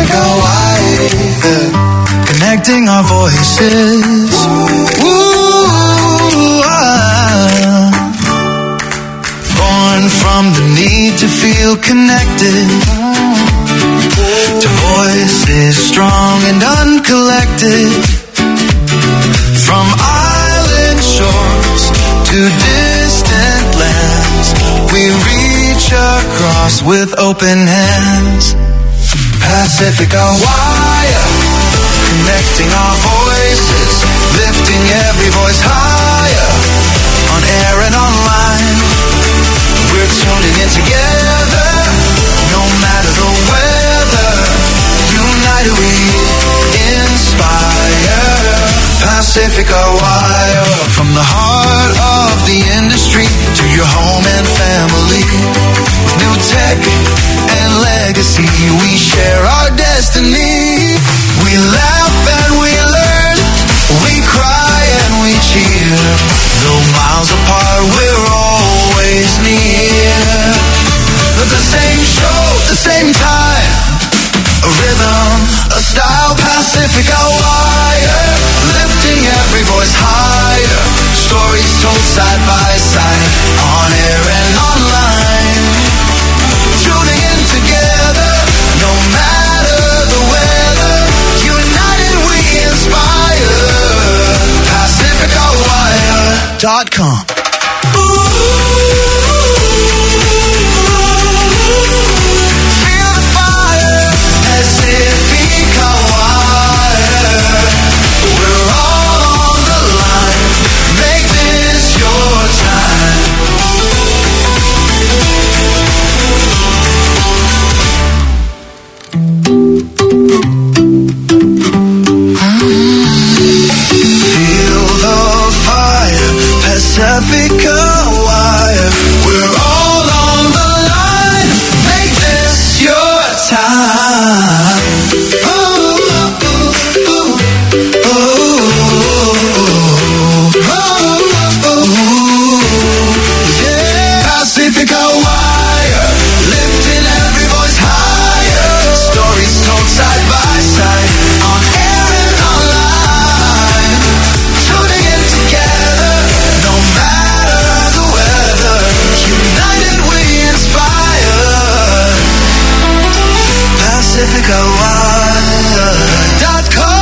Pacifica wire, connecting our voices. Born from the need to feel connected to voices strong and uncollected. From island shores to distant lands, we reach across with open hands. Pacifica wire, connecting our voices, lifting every voice higher, on air and online. We're tuning in together, no matter the weather. United we inspire. Pacifica wire, from the heart of the industry to your home and family. With new tech and legacy, we share our destiny. We laugh and we learn, we cry and we cheer. Though miles apart, we're always near. The same show, the same time, a rhythm, a style. Pacifica wire, lifting every voice higher. Stories told side by side, on air and online. Tuning in together, no matter the weather. United we inspire. PacificaWire.com. Feel the fire, Pacifica wire. We're all on the line. Make this your time. Feel the fire, Pacifica wire. We're all on the line. Make this your time. Yeah. Pacifica wire, lifting every voice higher. Stories told side by side, on air and online. Tuning in together, no matter the weather. United we inspire. PacificaWire.com.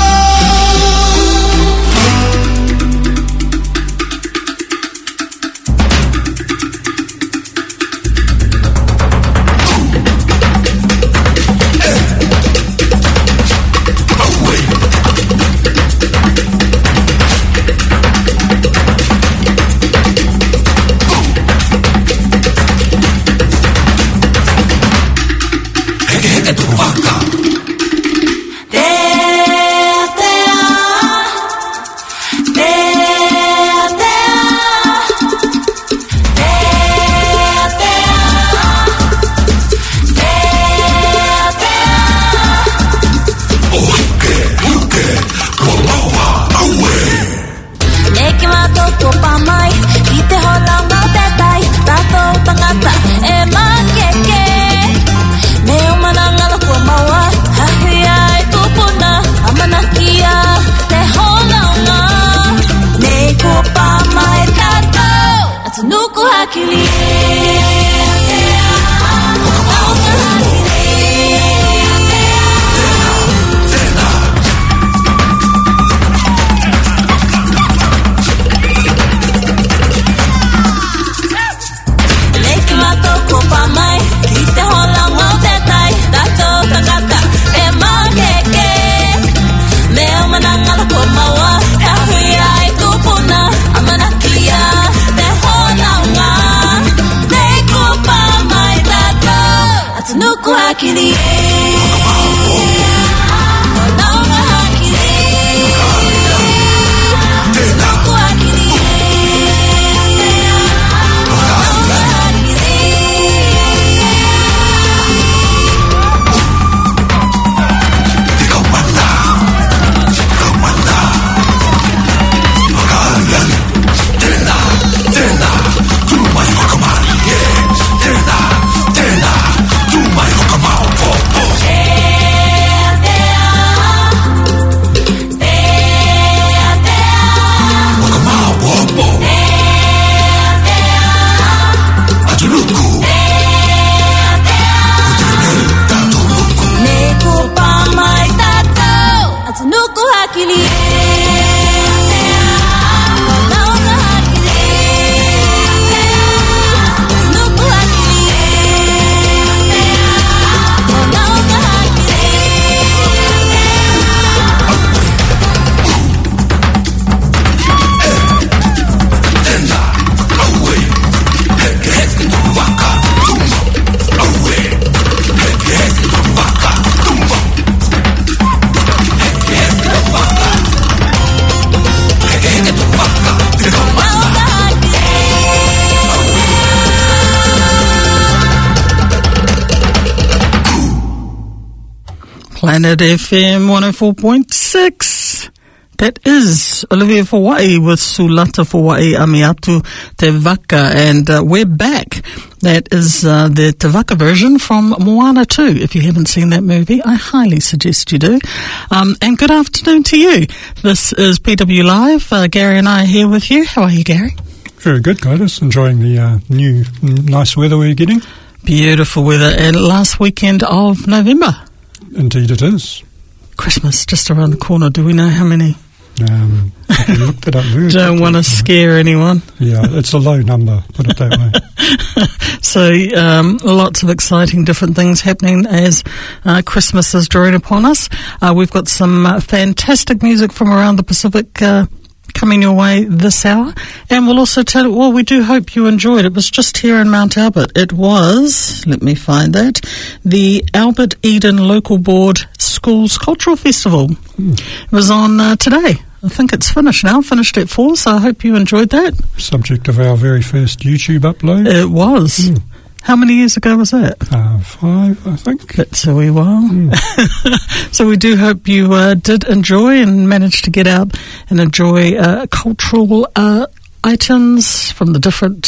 Planet FM 104.6. That is Olivia Hawaii with Sulata Hawaii Amiatu Te Waka, and we're back. That is the Te Waka version from Moana 2. If you haven't seen that movie, I highly suggest you do. And good afternoon to you. This is PW Live. Gary and I are here with you. How are you, Gary? Very good, Gladys. Enjoying the new nice weather we're getting. Beautiful weather, and last weekend of November. Indeed it is. Christmas just around the corner. Do we know how many? I looked it up very Don't want to scare anyone. Yeah, it's a low number, put it that way. So lots of exciting different things happening as Christmas is drawing upon us. We've got some fantastic music from around the Pacific coming your way this hour, and we'll also tell you, well, we do hope you enjoyed it. It was just here in Mount Albert. It was, let me find that, the Albert Eden Local Board Schools Cultural Festival. It was on today. I think it's finished now, finished at 4, so I hope you enjoyed that. Subject of our very first YouTube upload. It was. How many years ago was that? 5, I think. That's a wee while. So we do hope you did enjoy and managed to get out and enjoy cultural items from the different...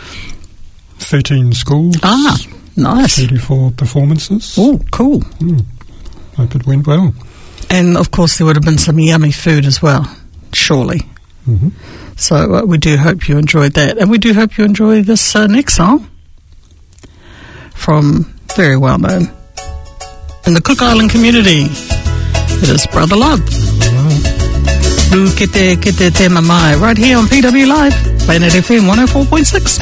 13 schools. Ah, nice. 34 performances. Oh, cool. Hope it went well. And, of course, there would have been some yummy food as well, surely. Mm-hmm. So we do hope you enjoyed that. And we do hope you enjoy this next song from very well known in the Cook Island community. It is Brother Love. Lu Kete Kete Te Mamai, right here on PW Live, Planet FM 104.6.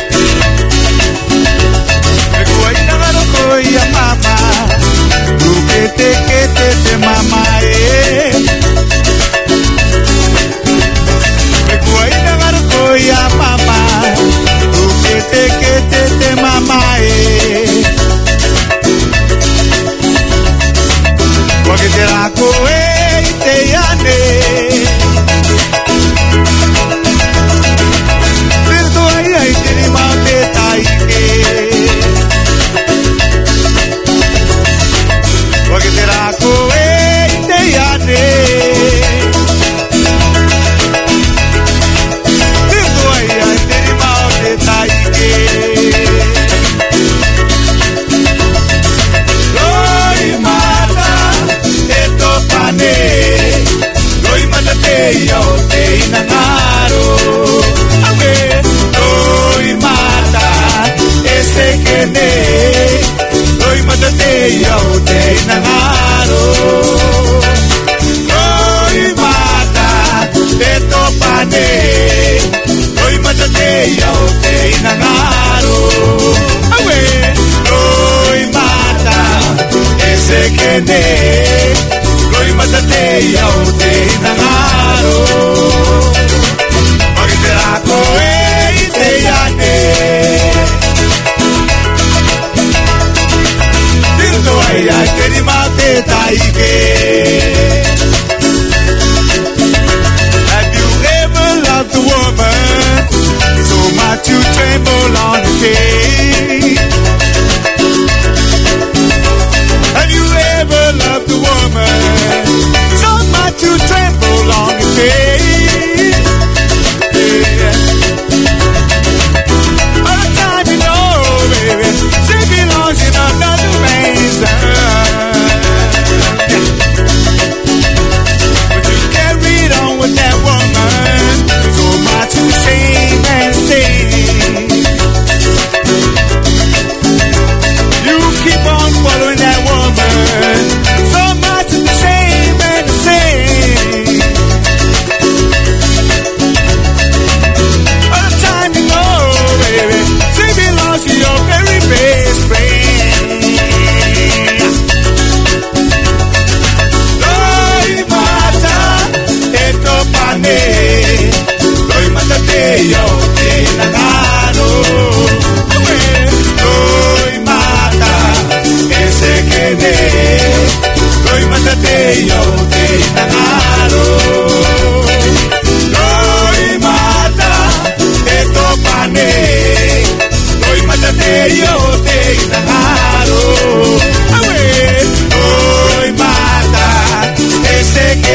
Yo te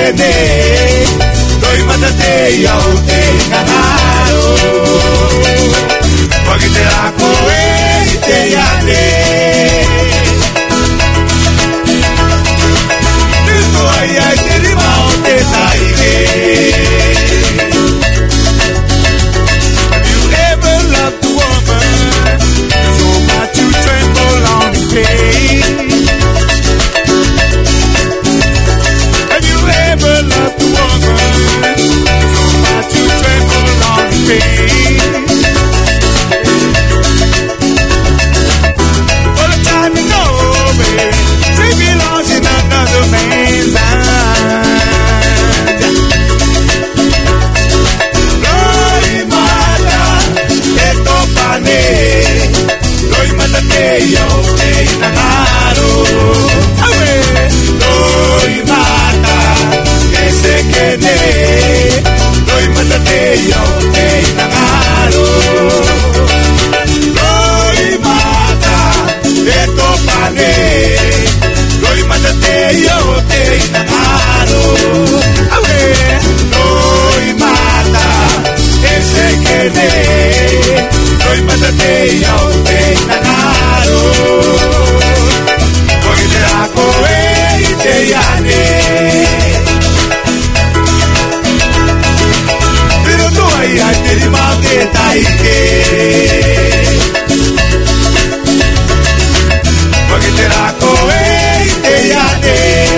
kene Doi matate iau te ngangaro Pagite ako te yane Nito ai ai te rimao te taike Have you ever loved a woman so much you tremble on the pain? Have you ever loved a woman so much you tremble on the pain? For the time you know, baby, she belongs in another man's hand. Loi mata, te topane, loi mata te iau te inangaro. Awe, loi mata, te se kene, loi mata te iau te inangaro. Loi mata, te topane, loi mata te iau te inangaro. Awe, loi mata, te se kene, loi mata te iau te inangaro. Koe te ako e te iane. Pero tu ai ai te rimau te taike. Koe te ako e te iane.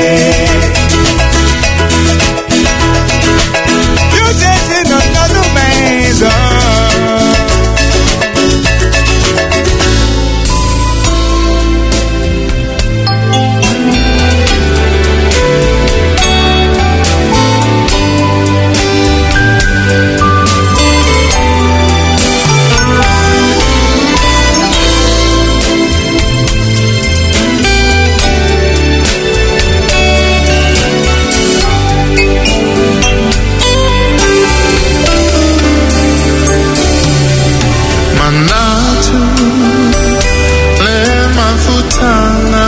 You're just in another man's arms. Manatu le mafutana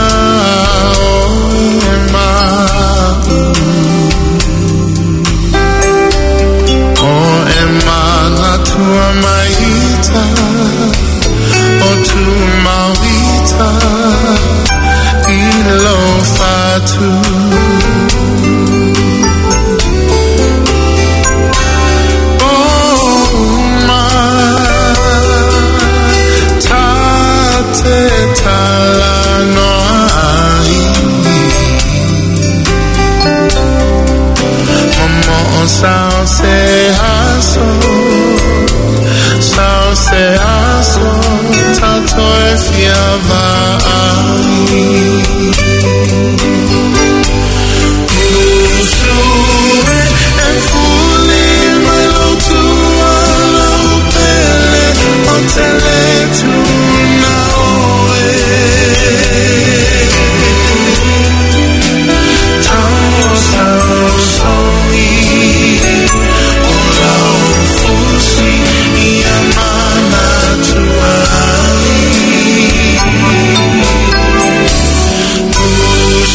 o ema natua maita o tu mawita ilo fatu Sauce aso, tato e fiava Usure e fuli melo tua laupele o teletuna oe Tau soi Fusi Yamana Tuai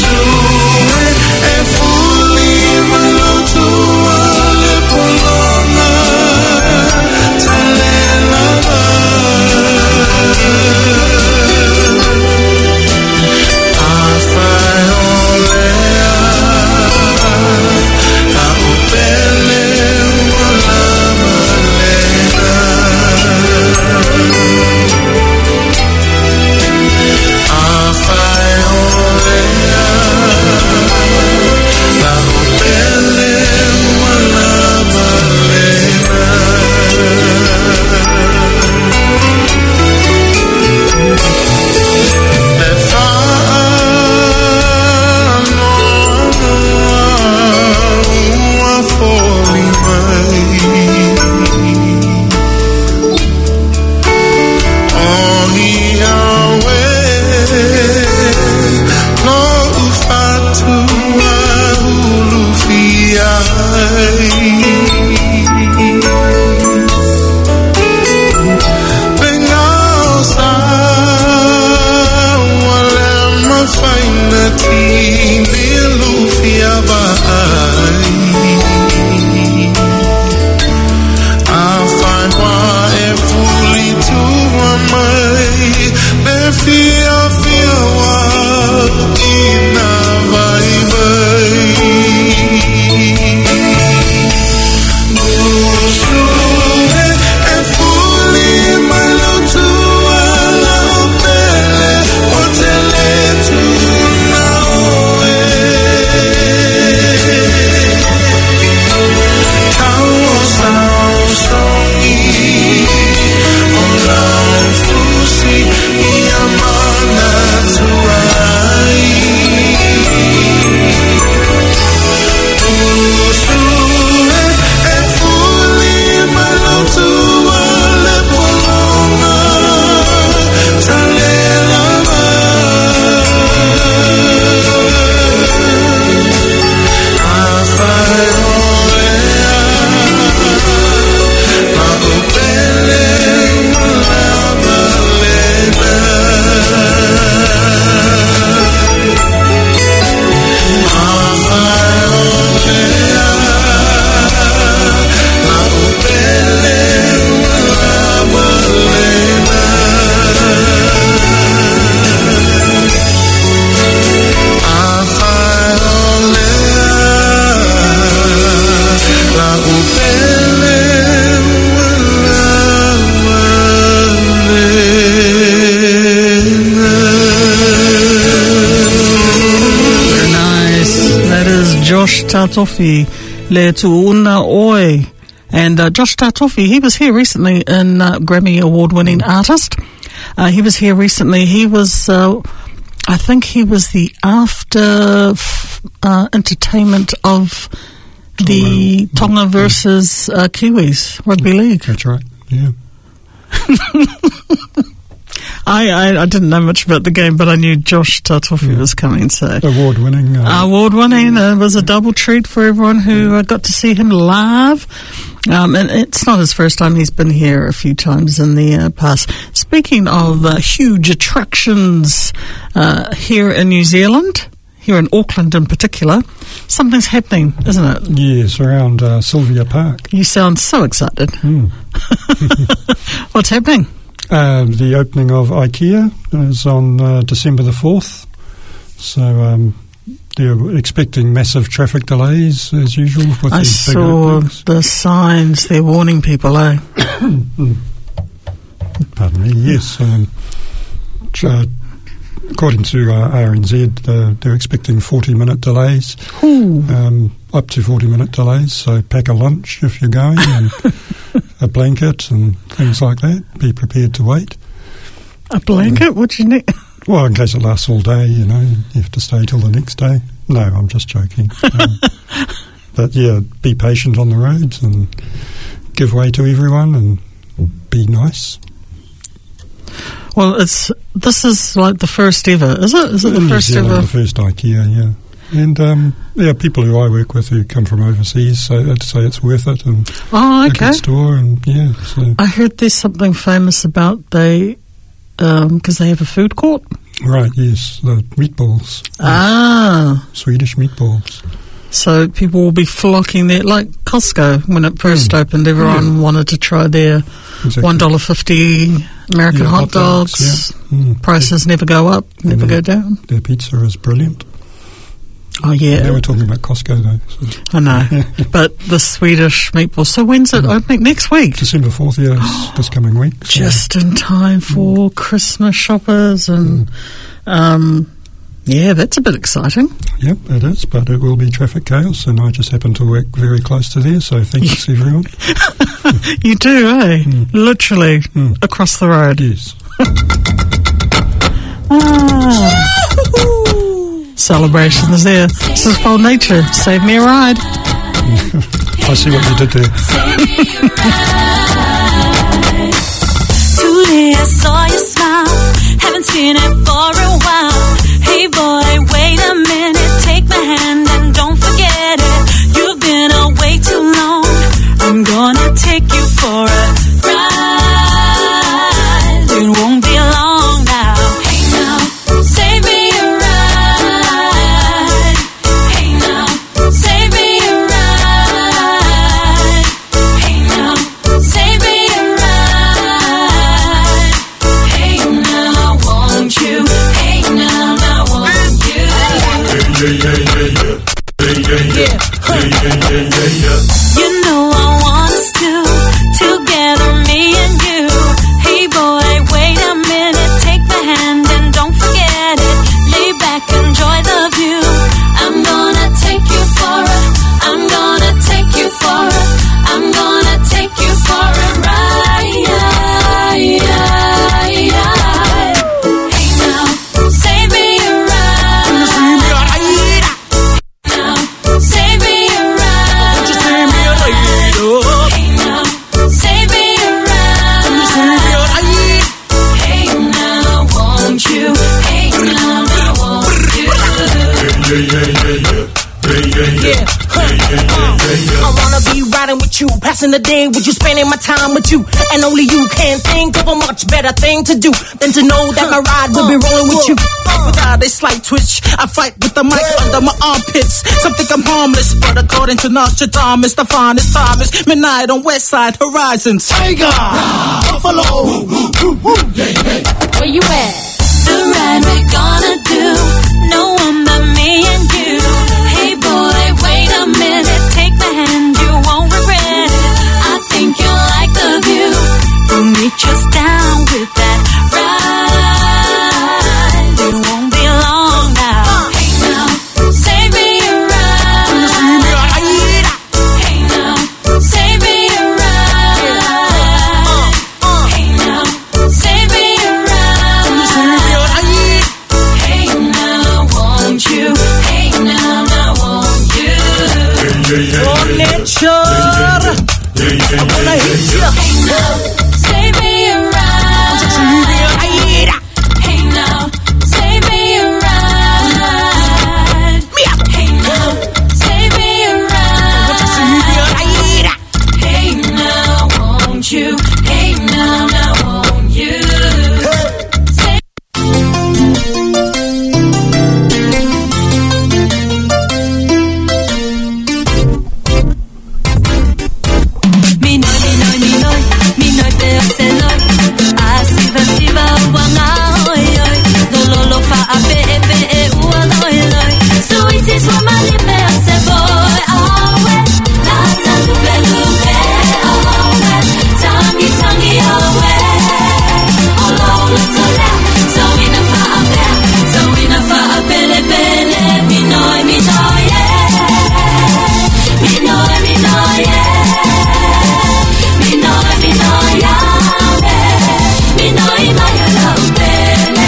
Josh Tatofi, Le Tuuna Oi. And Josh Tatofi, he was here recently in Grammy Award-winning artist. He was here recently. He was, I think he was the after entertainment of the Tonga versus Kiwis Rugby League. That's right, yeah. I didn't know much about the game, but I knew Josh Tatofi was coming. So Award-winning. Award-winning. It was a double treat for everyone who got to see him live. And it's not his first time. He's been here a few times in the past. Speaking of huge attractions here in New Zealand, here in Auckland in particular, something's happening, isn't it? Yes, around Sylvia Park. You sound so excited. What's happening? The opening of IKEA is on December the 4th. So they're expecting massive traffic delays as usual with these big openings. I saw the signs. They're warning people, eh? Pardon me, yes. According to RNZ, they're expecting 40-minute delays, up to 40-minute delays. So pack a lunch if you're going, and a blanket and things like that. Be prepared to wait. A blanket? What do you need? Well, in case it lasts all day, you have to stay till the next day. No, I'm just joking. But yeah, be patient on the roads and give way to everyone and be nice. Well, this is like the first ever, is it? Is it the first ever? The first IKEA, yeah. And people who I work with who come from overseas, so I'd say it's worth it. And okay. A good store, and yeah. So. I heard there's something famous about because they have a food court. Right, yes, the meatballs. Swedish meatballs. So people will be flocking there, like Costco when it first opened. Everyone wanted to try their $1.50 American hot dogs. Yeah. Prices never go up, never go down. Their pizza is brilliant. Oh, yeah. Now we're talking about Costco, though. So. I know. But the Swedish meatballs. So when's it opening? Next week? December 4th, yeah, this coming week. So. Just in time for Christmas shoppers. And, yeah, that's a bit exciting. Yep, it is, but it will be traffic chaos, and I just happen to work very close to there, so thanks, everyone. You do, eh? Literally across the road. Yes. Celebrations there. This is Bold Nature. Save me a ride. I see what you did there. Truly, I saw your smile. Haven't seen it for a while. Hey boy, wait a minute. Take my hand and don't forget it. You've been away too long. I'm gonna take you for a ride. It won't be long now. Hey now, save me a ride. Hey now, save me a ride. Hey now, save me a ride. Hey now, won't you? Hey now, I want you. You know I want us to together, me and you. Hey boy, wait a minute, take my hand and don't forget it. Lay back, enjoy the view. I'm gonna take you for a, I'm gonna take you for a, I'm gonna take you for a ride. Hey now, save me a ride. Now, save me a ride. Hey now, save me a ride. Hey now, won't you? Hey now, I want you. I wanna be riding with you, passing the day with you, spending my time with you, and only you can think of a much better thing to do than to know that my ride will be rolling with you. Without a slight twitch, I fight with the mic under my armpits. Some think I'm harmless, but according to Nostradamus, the finest time is midnight on West Side Horizons. Tiger, Buffalo, Where you at? The ride we're gonna do, no one but me and you. Hey boy, wait a minute, take my hand, you won't regret it. I think you'll like the view. You'll meet us down with that ride. It won't be long now. Hey now, save me a ride. picture. I wanna hit ya. Hey now, take me around. Hey now, take me around. Hey now, take me around. Hey now, won't you? Hey now, won't you? Sweeties for my lips, boy, oh, la la lupe lupe, oh, tangi tangi, oh, oh, lo sola, so enough for a bele bele, me know, yeah, me know, yeah, me know, yeah, me know, my love, bele.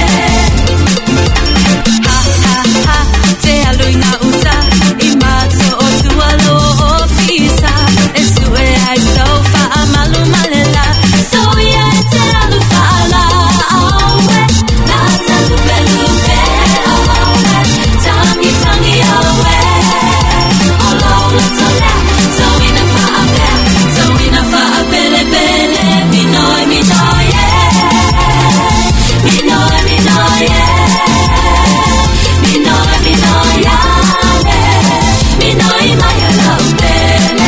Luina uta imato otualo ofisa esue ai sofa amalu malela so yeah telu fala awe la talu belupe awe tangi tangi awe olo sola so ina fa bele bele mi know yeah mi know yeah me know, yeah, me know, my love, baby.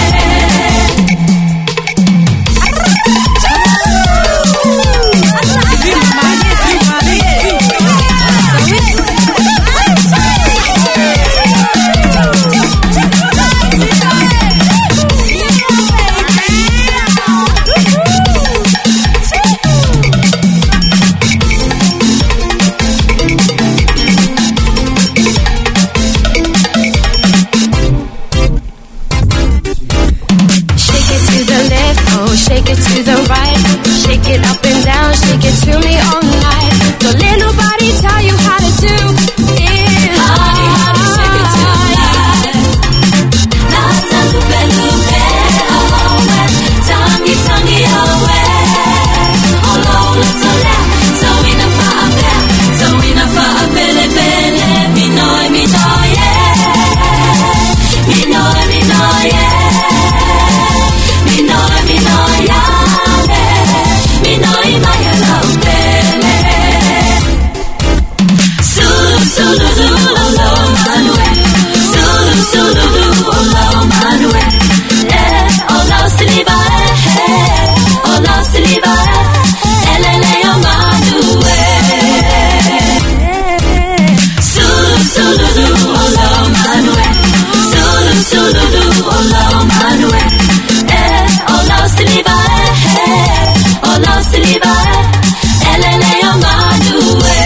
Shake it to the right, shake it up and down, shake it to me all night. Don't let nobody tell you how to do it. Honey, honey, shake it tonight. La la lupe lupe, oh, tangi tangi, oh, lo sola, so enough for a bele bele, me know, yeah, me know, yeah. Me know, yeah, me know, my love, baby. Sulu, olo, manue. Sulu, olo, manue. Olo, siliva, olo, siliva, elele, manue. Sulu, olo, manue. Sulu, olo, manue. Olo siliva, elele manue.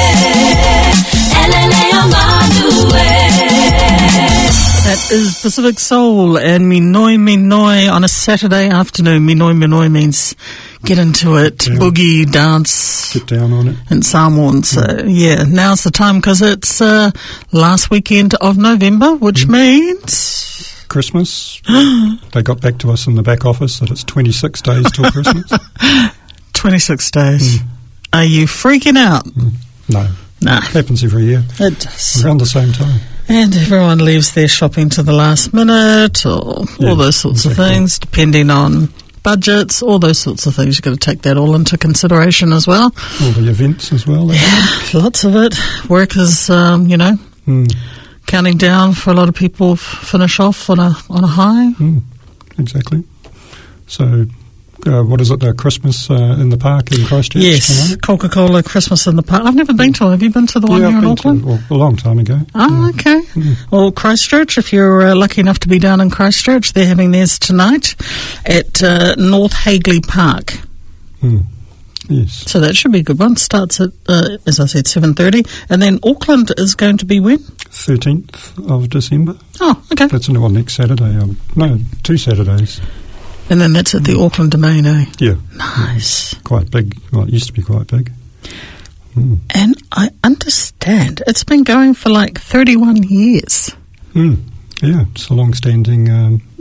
That is Pacific Soul and Minoi on a Saturday afternoon. Minoi means get into it, boogie, dance. Get down on it. In Samoan. So, yeah, now's the time because it's last weekend of November, which means... Christmas. They got back to us in the back office that it's 26 days till Christmas. 26 days. Are you freaking out? No. Nah. Happens every year. It does. Around the same time. And everyone leaves their shopping to the last minute or all those sorts of things, depending on budgets, all those sorts of things. You've got to take that all into consideration as well. All the events as well. Yeah, lots of it. Work is, counting down for a lot of people. Finish off on a high. Exactly. So, what is it? Christmas in the park in Christchurch? Yes, tonight? Coca-Cola Christmas in the park. I've never been to it. Have you been to the one here in Auckland? A long time ago. Oh, okay. Well, Christchurch, if you're lucky enough to be down in Christchurch, they're having theirs tonight at North Hagley Park. Yes. So that should be a good one. Starts at, as I said, 7:30. And then Auckland is going to be when? 13th of December. Oh, okay. That's next Saturday. No, 2 Saturdays. And then that's at the Auckland Domain, eh? Yeah. Nice. Quite big. Well, it used to be quite big. And I understand it's been going for like 31 years. Yeah, it's a long-standing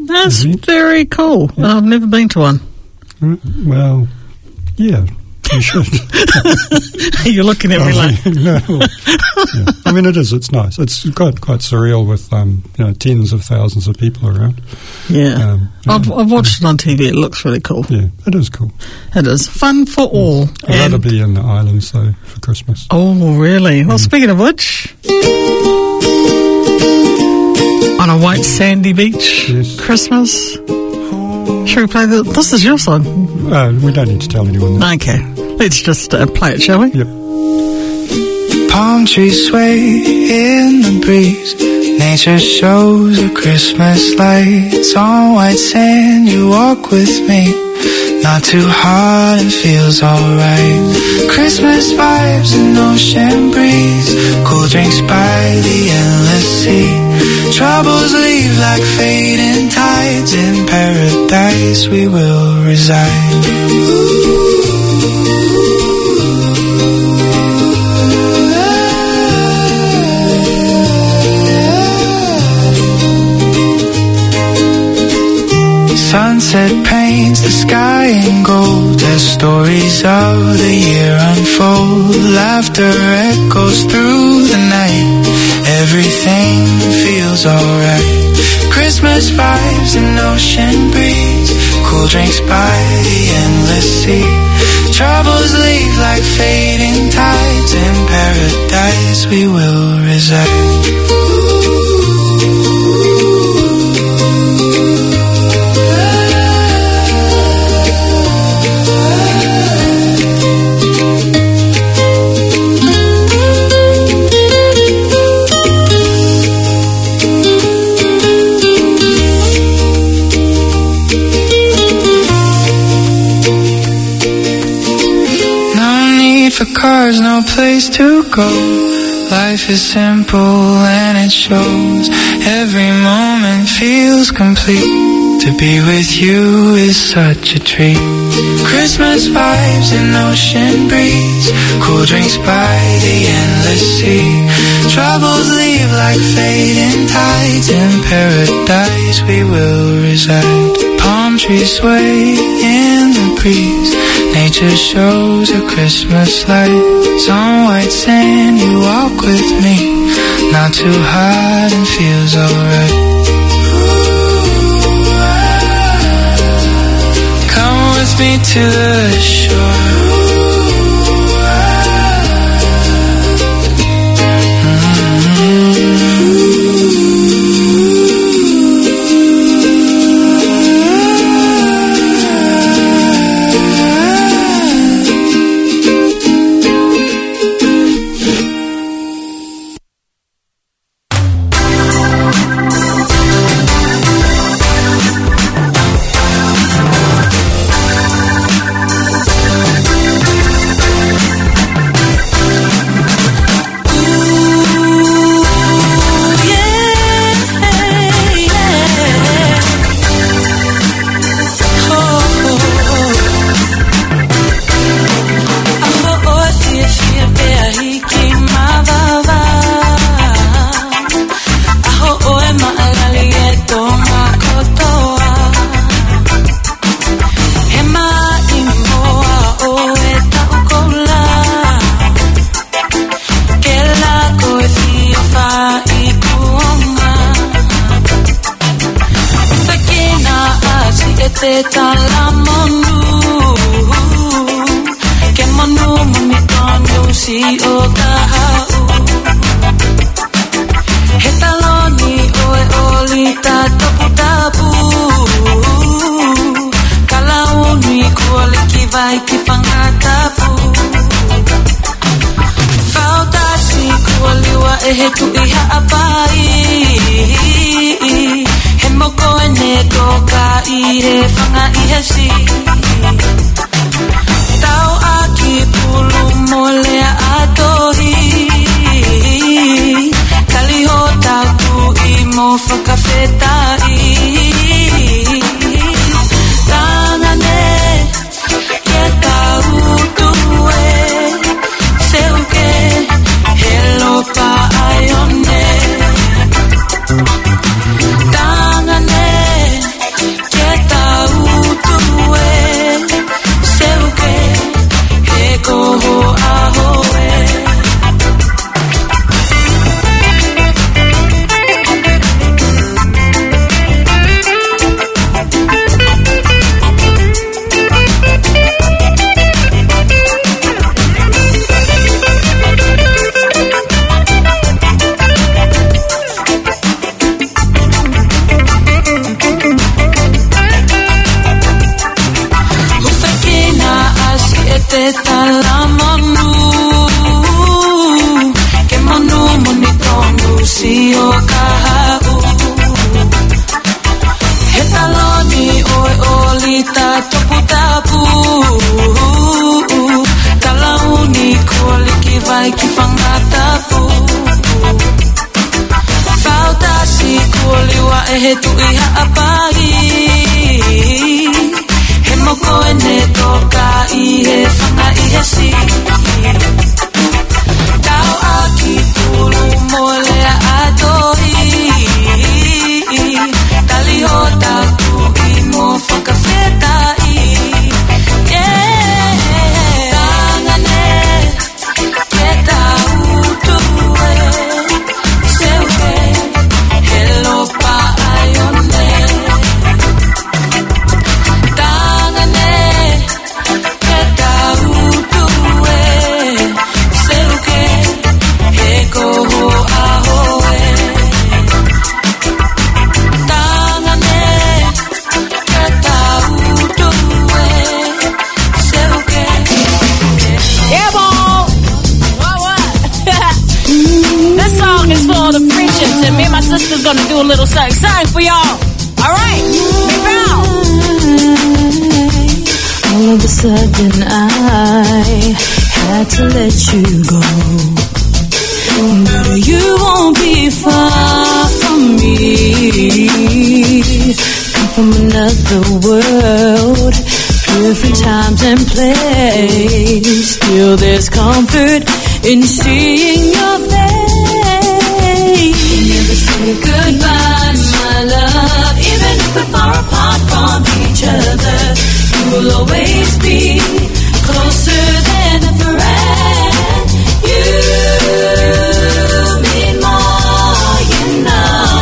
That's event. very cool. I've never been to one. Well, yeah, you should. You're looking at me like... No, yeah. I mean, it is. It's nice. It's quite surreal with tens of thousands of people around. Yeah. I've watched it on TV. It looks really cool. Yeah, it is cool. It is. Fun for all. I'd rather be in the islands, though, for Christmas. Oh, really? Well, speaking of which... On a white sandy beach, Yes. Christmas. Shall we play this is your song. We don't need to tell anyone that. Okay. Let's just play it, shall we? Yep. Palm trees sway in the breeze. Nature shows her Christmas lights on white sand. You walk with me, not too hard and feels alright. Christmas vibes and ocean breeze, cool drinks by the endless sea. Troubles leave like fading tides. In paradise we will reside. Sunset paints the sky in gold as stories of the year unfold. Laughter echoes through the night. Everything feels alright. Christmas vibes and ocean breeze, cool drinks by the endless sea. Troubles leave like fading tides. In paradise we will reside. For cars, no place to go. Life is simple and it shows. Every moment feels complete. To be with you is such a treat. Christmas vibes and ocean breeze, cool drinks by the endless sea. Troubles leave like fading tides. In paradise we will reside. Palm trees sway in the breeze. Nature shows her Christmas lights on white sand. You walk with me, not too hard and feels alright. Come with me to the shore. e he tui haapai he moko e ne toka I he whanga I he si tau a ki tulu mo lea atoi tali ho tatu I mo whakawhetai tangane ke tau tue seue hello pa aione tangane ke tau tue seue he koho ahoe tangane ke tau tue seue Yeah, ball. What? This song is for the friendships, and me and my sister's gonna do a little something for y'all. All right, big round. All of a sudden I had to let you go, but you won't be far from me. Come from another world, different times and place. Still there's comfort in seeing your face. Never say goodbye, my love, even if we're far apart from each other. You will always be closer than a friend. You mean more, you know.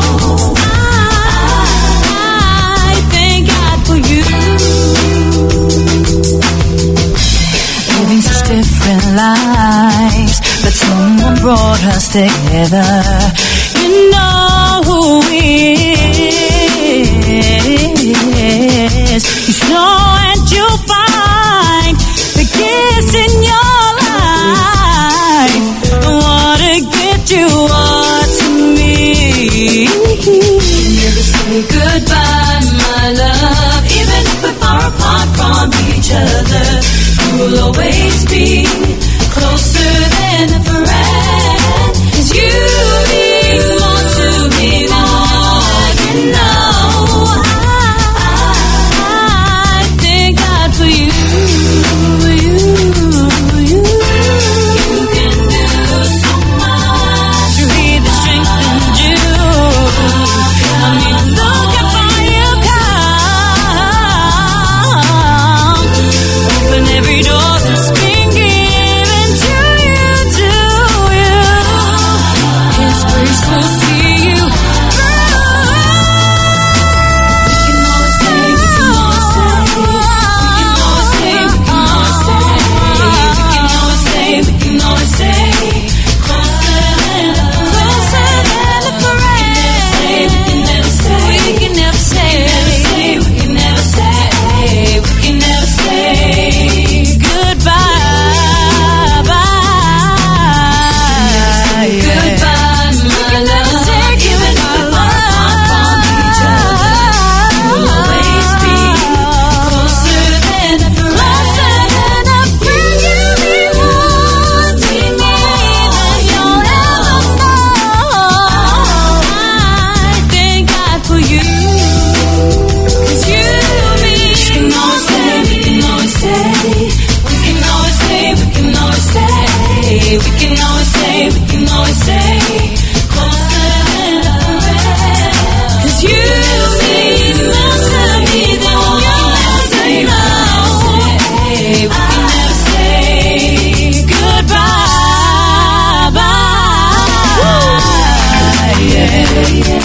I thank God for you. Living such different lives, but someone brought us together. You know who is. You know and you'll find the gifts in your life. I wanna get you all to me. Never say goodbye, my love, even if we're far apart from each other. You will always be closer than a friend. 'Cause you mean more to me than all you know. I thank God for you. You can do so much. You need the strength in you. I mean, look how far you come. Open every door that's been given to you. His grace will see you through. We can always say, we can always say, we can always say, we can always say, we can always say, closer than a friend. We can never say, we can never say, we can never say, we can never say goodbye, bye. Goodbye, my love. Even if we're far apart from each other, we'll always be closer than a friend. You mean more to me than you'll ever know. I thank God for you. 'Cause you mean we can always say, we can always say, we can always say, we can always say, we can always say, we can always say, closer than a friend. 'Cause you mean more to me than you'll ever know. We can never say goodbye, bye. Yeah.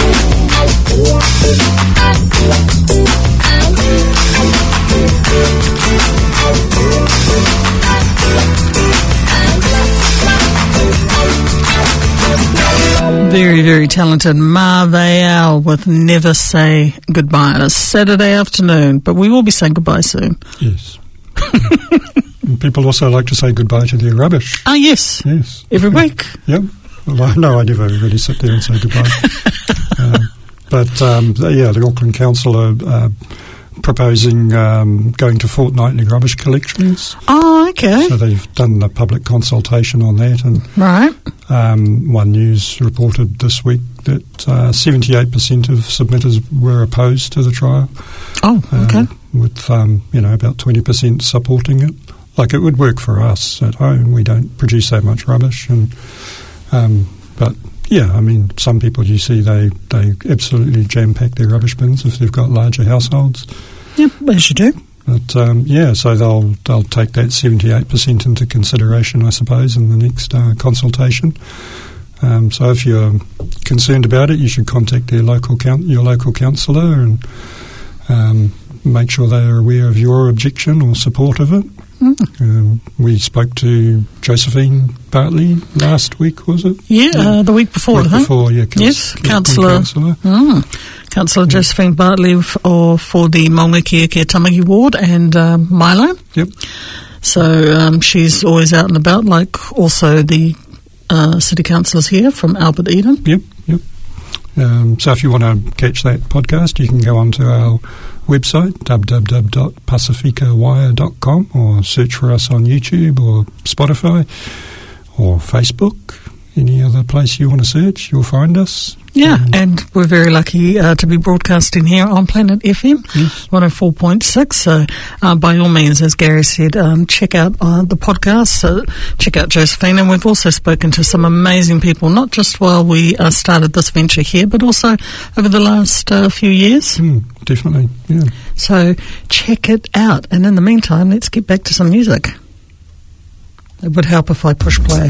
Very, very talented Marvell with Never Say Goodbye on a Saturday afternoon, but we will be saying goodbye soon. Yes. And people also like to say goodbye to their rubbish. Ah, yes. Yes. Every week. Yep. Well, I never really sit there and say goodbye. But the Auckland Council are proposing going to fortnightly rubbish collections. Oh, okay. So they've done a public consultation on that, and Right. One News reported this week that 78% of submitters were opposed to the trial. Oh, okay. With about 20% supporting it. Like, it would work for us at home. We don't produce that much rubbish, and but yeah, I mean, some people you see they absolutely jam pack their rubbish bins if they've got larger households. Yep, as you do. But so they'll take that 78% into consideration, I suppose, in the next consultation. So if you're concerned about it, you should contact your local councillor and make sure they are aware of your objection or support of it. We spoke to Josephine Bartley last week, was it? Yeah, the week before, I think. Yes, Councillor. Councillor Josephine Bartley for the Maungakeake Tamaki ward and Milo. Yep. So she's always out and about, like also the city councillors here from Albert Eden. Yep. So if you want to catch that podcast, you can go onto our website, www.pacificawire.com, or search for us on YouTube or Spotify or Facebook. Any other place you want to search, you'll find us. Yeah, and we're very lucky to be broadcasting here on Planet FM, 104.6. So by all means, as Gary said, check out the podcast, check out Josephine. And we've also spoken to some amazing people, not just while we started this venture here, but also over the last few years. Definitely, yeah. So check it out. And in the meantime, let's get back to some music. It would help if I push play.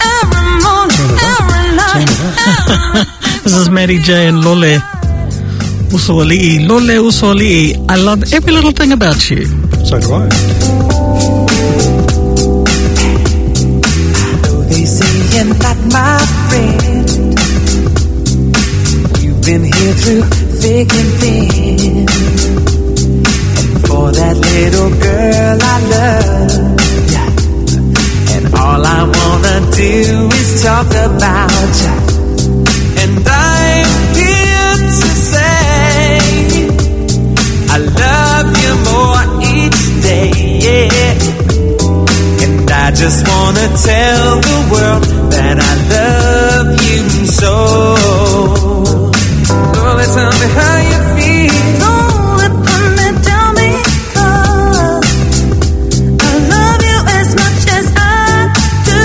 This is Mary J and Lole Usoli'i. Lole Usoli'i. I love every little thing about you. So do I. Though they say you're not my friend, you've been here through thick and thin. And for that little girl I love, and all I wanna do is talk about you. And I'm here to say I love you more each day, yeah. And I just wanna tell the world that I love you so. Oh, tell me how you feel. Oh, let me tell me, 'cause I love you as much as I do.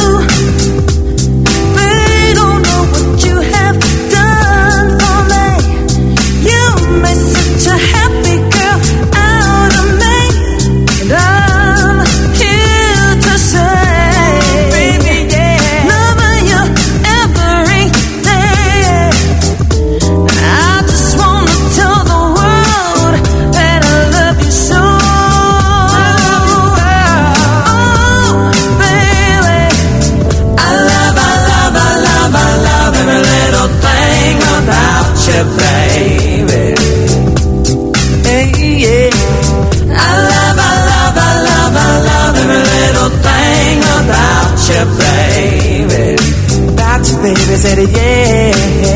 They don't know what you have done for me. You made such a happy girl out of me. And I'm here to say, baby, yeah, loving you every day. I just wanna tell the world that I love you so. Oh, baby, I love every little thing about you, baby. Hey, yeah. I love every little thing about you, baby. About you, baby, said it, yeah.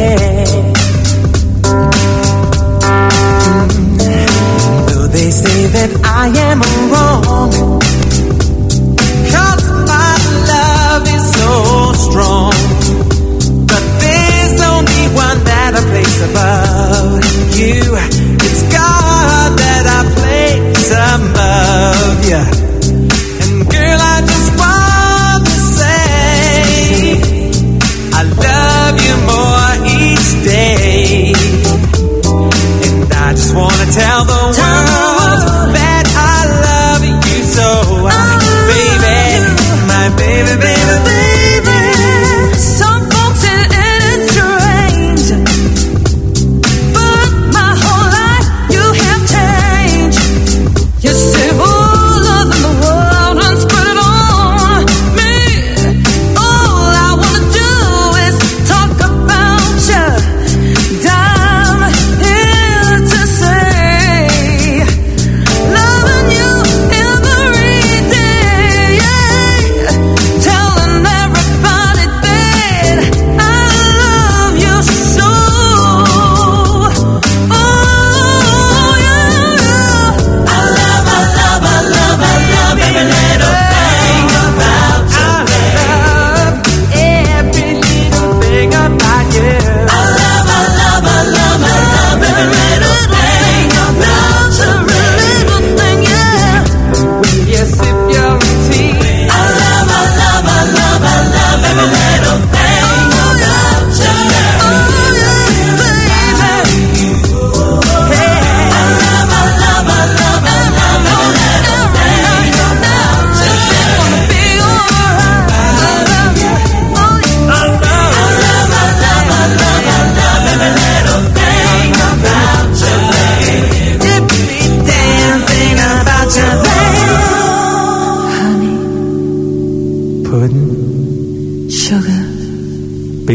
Though they say that I am wrong, 'cause my love is so strong. But there's only one that I place above you. It's God that I place above you. And girl, I just want to say I love you more each day. And I just want to tell the world that I love you so. Baby, my baby, baby, baby. Some folks say it's strange, but my whole life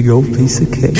big old piece of cake.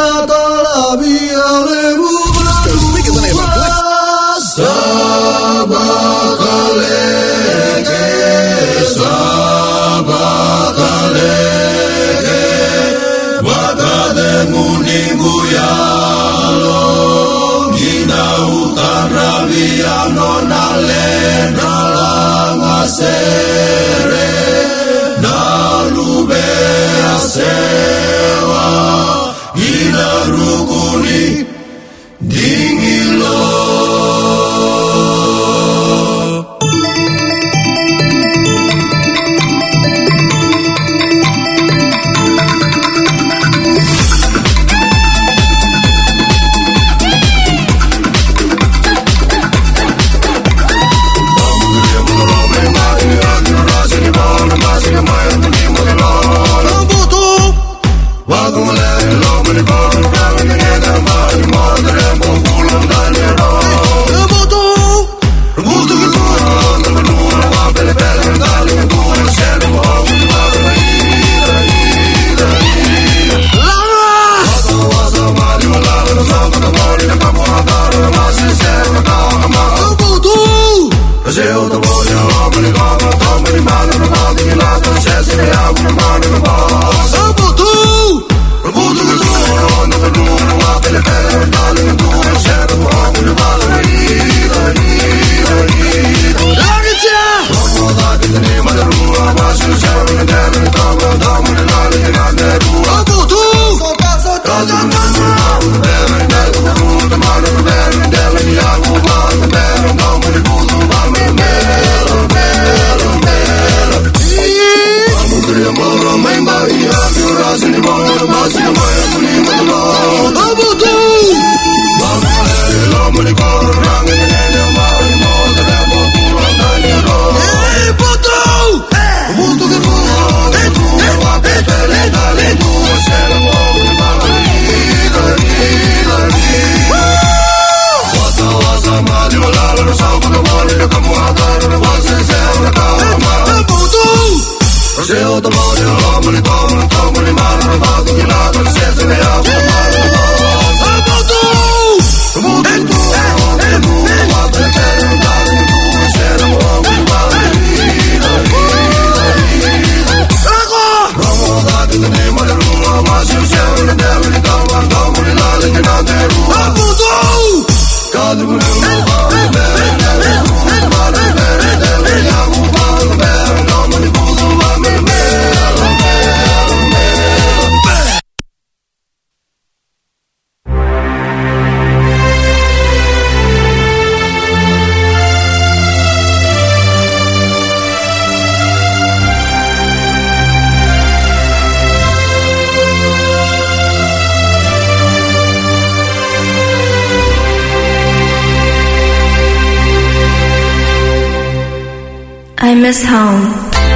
I miss home,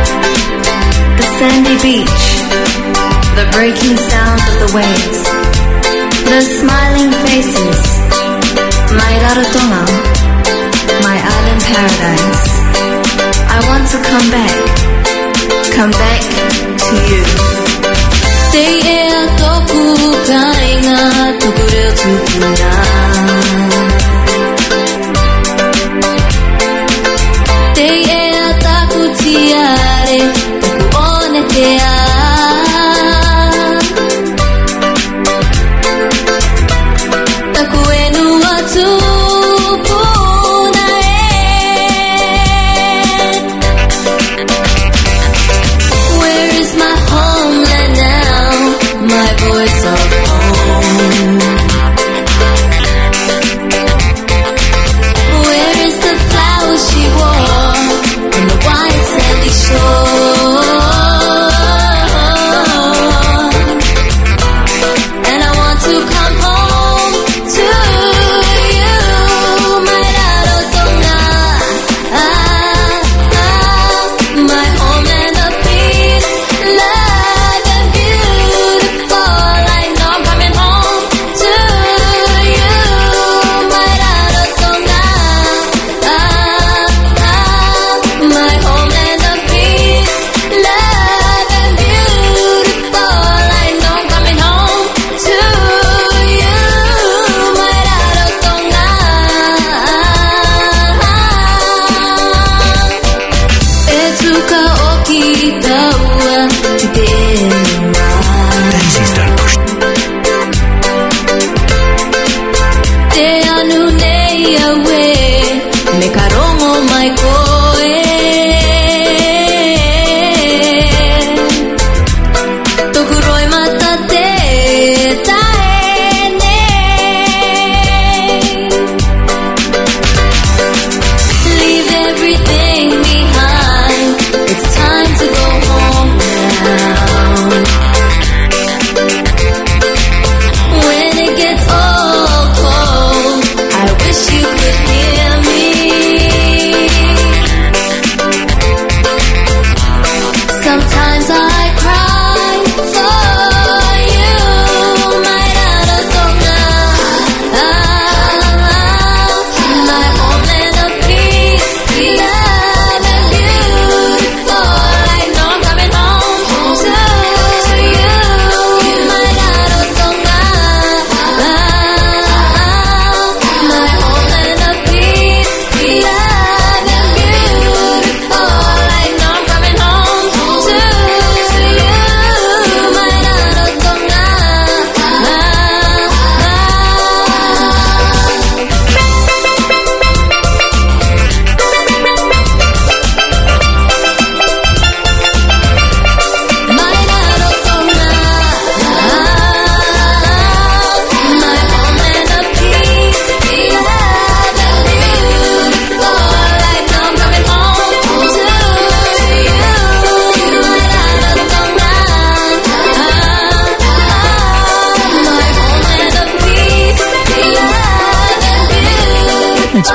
the sandy beach, the breaking sound of the waves, the smiling faces, my Rarotonga, my island paradise. I want to come back to you. Te toku kai nga tokure tukuna. Tiare, one te taku enu atu Where is my homeland now? My voice of home. Where is the flower she wore on the white sandy shore? And I want to come home to you.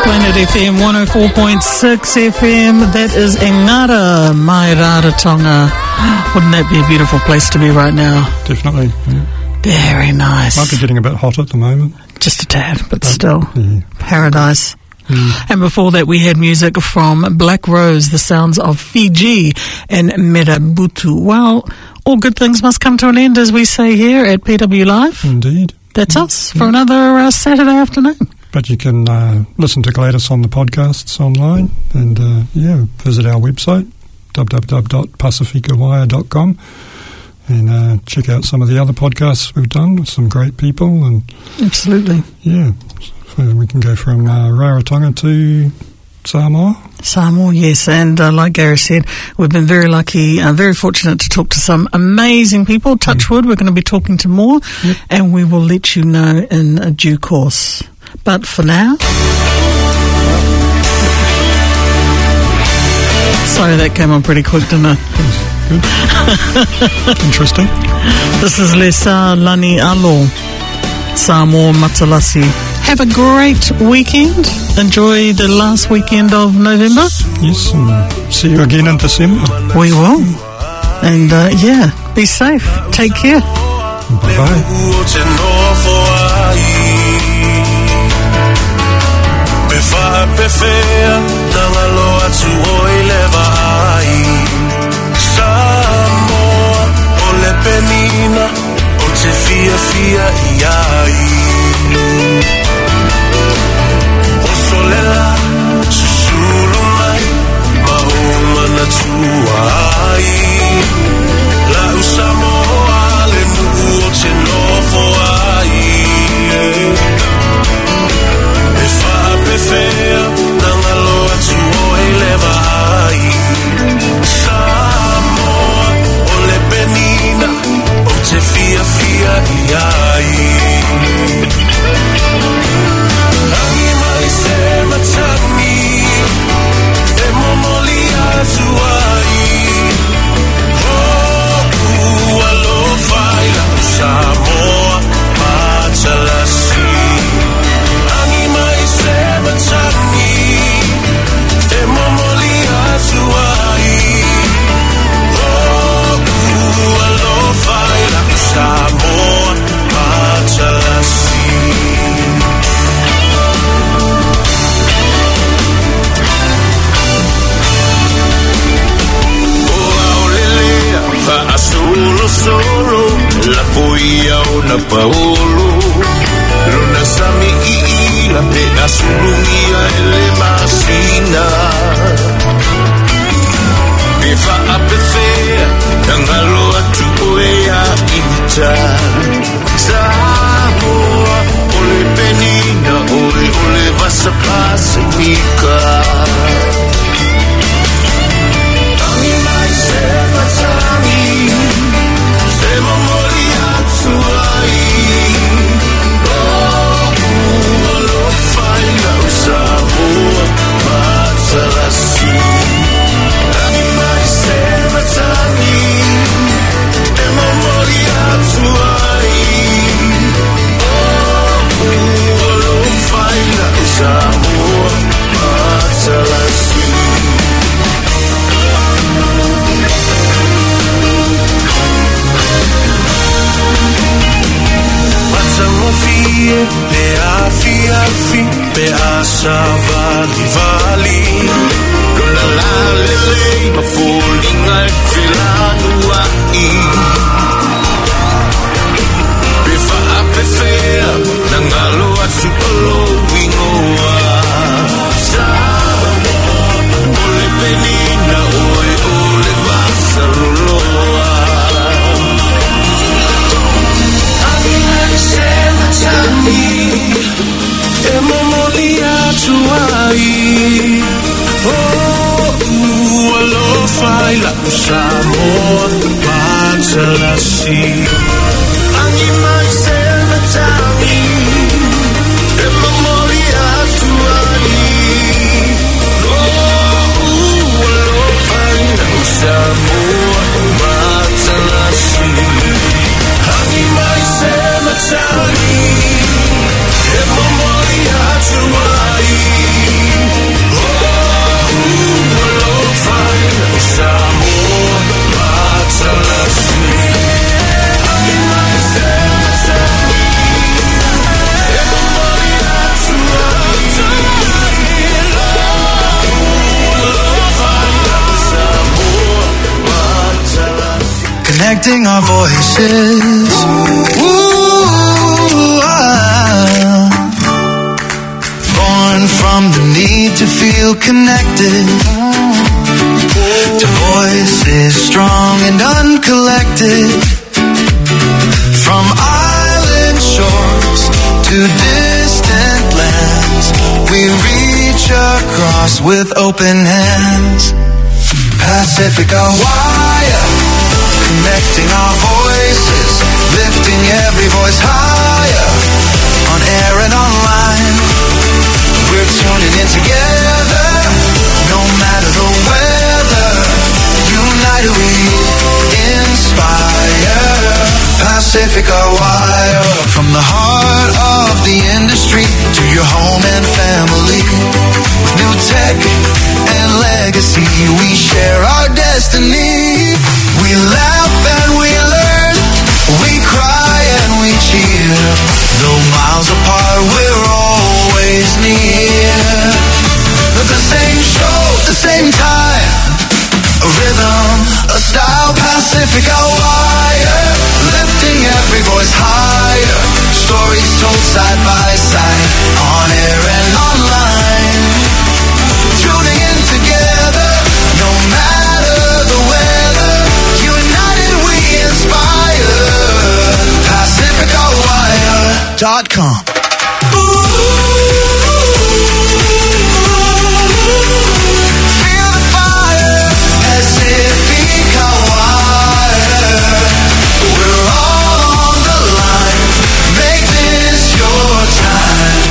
Planet FM 104.6 FM. That is Engara, Mai Rarotonga. Wouldn't that be a beautiful place to be right now? Definitely. Yeah. Very nice. Might be getting a bit hot at the moment. Just a tad, but still. Yeah. Paradise. And before that, we had music from Black Rose, The Sounds of Fiji, and Merabutu. Well, all good things must come to an end, as we say here at PW Live. Indeed. That's us for another Saturday afternoon. But you can listen to Gladys on the podcasts online and, visit our website, www.pacificawire.com, and check out some of the other podcasts we've done with some great people. And absolutely. Yeah. So we can go from Rarotonga to Samoa. Samoa, yes. And like Gary said, we've been very lucky, very fortunate to talk to some amazing people. Touch wood, we're going to be talking to more, and we will let you know in due course. But for now... Sorry, that came on pretty quick, didn't it? Good. Interesting. This is Lesa Lani Alo, Samoa Matalasi. Have a great weekend. Enjoy the last weekend of November. Yes, and see you again in December. We will. And, be safe. Take care. Bye-bye. Solela, susulumai, mahoma na tuai. La usamoa le nuo te nofo ai. E fa pefea, nanga loa tuoi leva ai. Samoa, o le penina, o te fia fia iai. Samoa, Matalasi. Anima is Sematani. Emomoli Azuai. Oh, Alofaila. Samoa, Matalasi. Oh, Aulelea, Asolo Soro. La poia o na paolo Luna sami I la pe asurungia ele masina Pefa a pefea Nangalo atu oea ita Samoa Ole penina ole vasa pasimika Tami mai sema tami Sema Suai, oh, lo fai na Samoa, Matalasi. Anima Sematani, Emomoria Suai, oh, lo fai na Samoa, Matalasi. Pe a fi, pe a savali vali. Luna la lele, ma falling ai filanu ai. Pe fa a pe fea, nangalo atu polo wingoa. Samoa, ole penina, ole vasa loloa. Sematani, emomolia tuai. Oh, alofaila Samoa, Matalasi. Anima Sematani, emomolia tuai. Oh, alofaila Samoa, Matalasi. Anima Sematani, Emomolia Tuai. connecting our voices. Ooh, born from the need to feel connected to voices strong and uncollected. From island shores to distant lands, we reach across with open hands. Pacifica Wire, connecting our voices, lifting every voice higher, on air and online. We're tuning in together, no matter the weather. United we inspire. Pacifica Wire, from the heart of the industry to your home and family. With new tech and legacy, we share our destiny. We laugh and we learn, we cry and we cheer. Though miles apart, we're always near. The same show, the same time, a rhythm, a style. Pacifica Wire, lifting every voice higher. Stories told side by side, on air and online. Tuning in together, no matter the weather. United we inspire. PacificaWire.com. Feel the fire, Pacifica Wire. We're all on the line. Make this your time.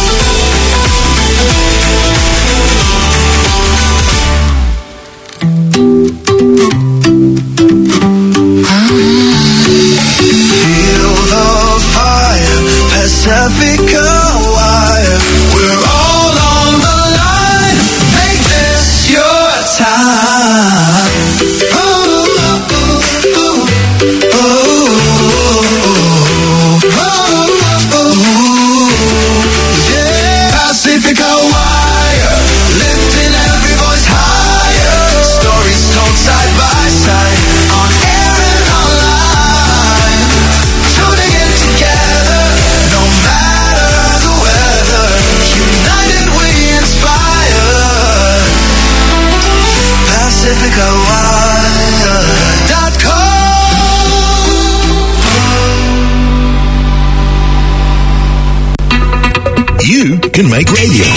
Feel the fire, Pacifica Wire. We're all on the line. Make this your time. Ooh, ooh, ooh, yeah. Pacifica Wire, lifting every voice higher. Stories told side by side, on air and online. Tuning in together, no matter the weather. United we inspire. PacificaWire.com. You can make radio.